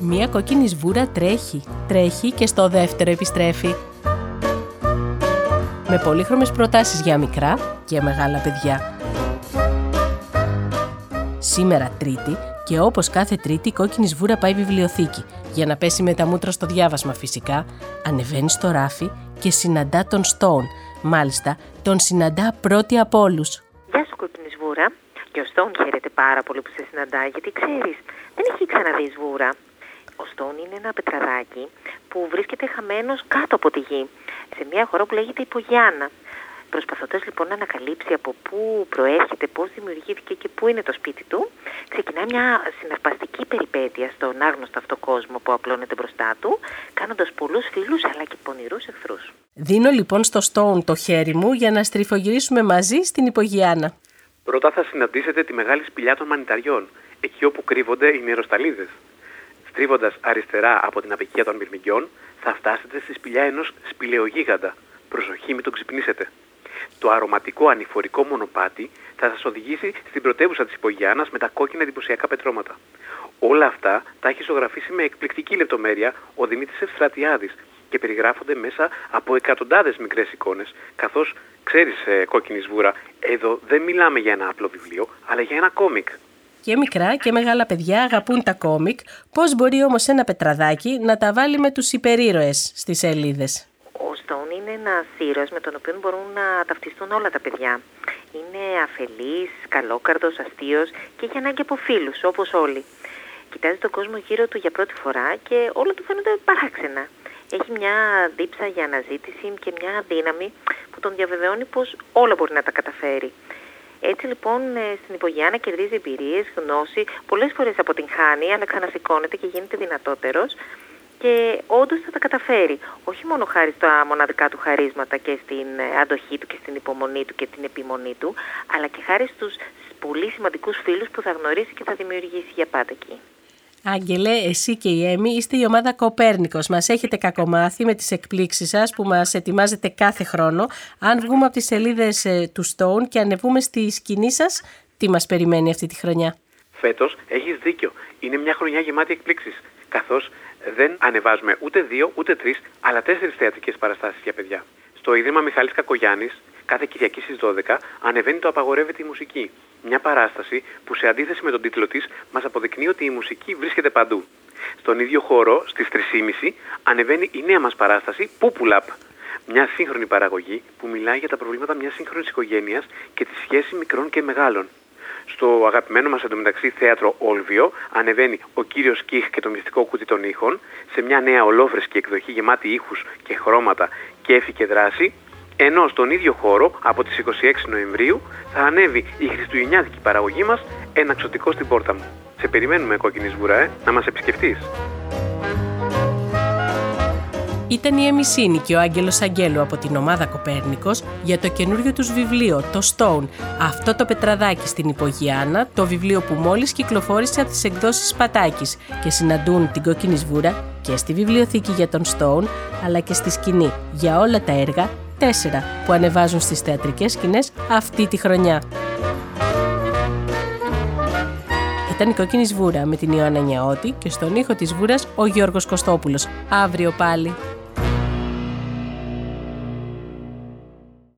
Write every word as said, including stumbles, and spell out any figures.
Μία κόκκινη σβούρα τρέχει, τρέχει και στο δεύτερο επιστρέφει. Με πολύχρωμες προτάσεις για μικρά και μεγάλα παιδιά. Σήμερα Τρίτη και όπως κάθε Τρίτη η κόκκινη σβούρα πάει βιβλιοθήκη. Για να πέσει με τα μούτρα στο διάβασμα φυσικά, ανεβαίνει στο ράφι και συναντά τον Stone. Μάλιστα, τον συναντά πρώτη από όλους. Γεια σου κόκκινη σβούρα. Και ο Stone χαίρεται πάρα πολύ που σε συναντάει, γιατί ξέρεις, δεν έχει ξαναδεί σβούρα. Ο Stone είναι ένα πετραδάκι που βρίσκεται χαμένος κάτω από τη γη, σε μια χώρα που λέγεται Υπογιάννα. Προσπαθώντας λοιπόν να ανακαλύψει από πού προέρχεται, πώς δημιουργήθηκε και πού είναι το σπίτι του, ξεκινά μια συναρπαστική περιπέτεια στον άγνωστο αυτό κόσμο που απλώνεται μπροστά του, κάνοντας πολλούς φίλους αλλά και πονηρούς εχθρούς. Δίνω λοιπόν στο Stone το χέρι μου για να στριφογυρίσουμε μαζί στην Υπογιάννα. Πρώτα θα συναντήσετε τη μεγάλη σπηλιά των μανιταριών, εκεί όπου κρύβονται οι νεροσταλίδες. Στρίβοντας αριστερά από την απικία των μυρμηγκιών, θα φτάσετε στη σπηλιά ενός σπηλαιογίγαντα. Προσοχή, μην τον ξυπνήσετε. Το αρωματικό ανηφορικό μονοπάτι θα σας οδηγήσει στην πρωτεύουσα της Υπογιάννας με τα κόκκινα εντυπωσιακά πετρώματα. Όλα αυτά τα έχει ζωγραφίσει με εκπληκτική λεπτομέρεια ο Δημήτρης Ευστρατιάδης και περιγράφονται μέσα από εκατοντάδες μικρές εικόνες, καθώς, ξέρεις ε, κόκκινη σβούρα, εδώ δεν μιλάμε για ένα απλό βιβλίο, αλλά για ένα κόμικ. Και μικρά και μεγάλα παιδιά αγαπούν τα κόμικ, πώς μπορεί όμως ένα πετραδάκι να τα βάλει με τους υπερήρωες στις σελίδες. Ο Stone είναι ένας ήρωας με τον οποίο μπορούν να ταυτιστούν όλα τα παιδιά. Είναι αφελής, καλόκαρδος, αστείος και έχει ανάγκη από φίλους, όπως όλοι. Κοιτάζει τον κόσμο γύρω του για πρώτη φορά και όλα του φαίνονται παράξενα. Έχει μια δίψα για αναζήτηση και μια δύναμη που τον διαβεβαιώνει πως όλα μπορεί να τα καταφέρει. Έτσι λοιπόν στην Υπογιάννα κερδίζει εμπειρίες, γνώση, πολλές φορές αποτυγχάνει, αλλά ξανασηκώνεται και γίνεται δυνατότερος και όντως θα τα καταφέρει. Όχι μόνο χάρη στα μοναδικά του χαρίσματα και στην αντοχή του και στην υπομονή του και την επιμονή του, αλλά και χάρη στους πολύ σημαντικούς φίλους που θα γνωρίσει και θα δημιουργήσει για πάντα εκεί. Άγγελε, εσύ και η Έμι είστε η ομάδα Κοπέρνικος. Μας έχετε κακομάθει με τις εκπλήξεις σας που μας ετοιμάζετε κάθε χρόνο. Αν βγούμε από τις σελίδες ε, του Stone και ανεβούμε στη σκηνή σας, τι μας περιμένει αυτή τη χρονιά? Φέτος έχεις δίκιο. Είναι μια χρονιά γεμάτη εκπλήξεις. Καθώς δεν ανεβάζουμε ούτε δύο ούτε τρεις, αλλά τέσσερις θεατρικές παραστάσεις για παιδιά. Στο Ίδρυμα Μιχάλης Κακογιάννης, κάθε Κυριακή στις δώδεκα, ανεβαίνει το Απαγορεύεται η μουσική. Μια παράσταση που σε αντίθεση με τον τίτλο της μας αποδεικνύει ότι η μουσική βρίσκεται παντού. Στον ίδιο χώρο, στις τρεις και μισή, ανεβαίνει η νέα μας παράσταση Πούπουλαπ. Μια σύγχρονη παραγωγή που μιλάει για τα προβλήματα μιας σύγχρονης οικογένειας και τη σχέση μικρών και μεγάλων. Στο αγαπημένο μας εντωμεταξύ θέατρο Όλβιο ανεβαίνει ο κύριος Κιχ και το μυστικό κουτί των ήχων σε μια νέα ολόφρεσκη εκδοχή γεμάτη ήχους και χρώματα, κέφι και δράση, ενώ στον ίδιο χώρο από τις είκοσι έξι Νοεμβρίου θα ανέβει η χριστουγεννιάτικη παραγωγή μας Ένα ξωτικό στην πόρτα μου. Σε περιμένουμε κόκκινη σβούρα, ε, να μας επισκεφτείς. Ήταν η Εμισίνη και ο Άγγελος Αγγέλου από την ομάδα Κοπέρνικος για το καινούριο τους βιβλίο, το Stone, αυτό το πετραδάκι στην Υπογιάννα, το βιβλίο που μόλις κυκλοφόρησε από τις εκδόσεις Πατάκης και συναντούν την κόκκινη σβούρα και στη βιβλιοθήκη για τον Stone, αλλά και στη σκηνή για όλα τα έργα, τέσσερα που ανεβάζουν στις θεατρικές σκηνές αυτή τη χρονιά. Ήταν η κόκκινη σβούρα με την Ιωάννα Νιαώτη και στον ήχο της σβούρας ο Γιώργος Κωστόπουλος. Αύριο πάλι.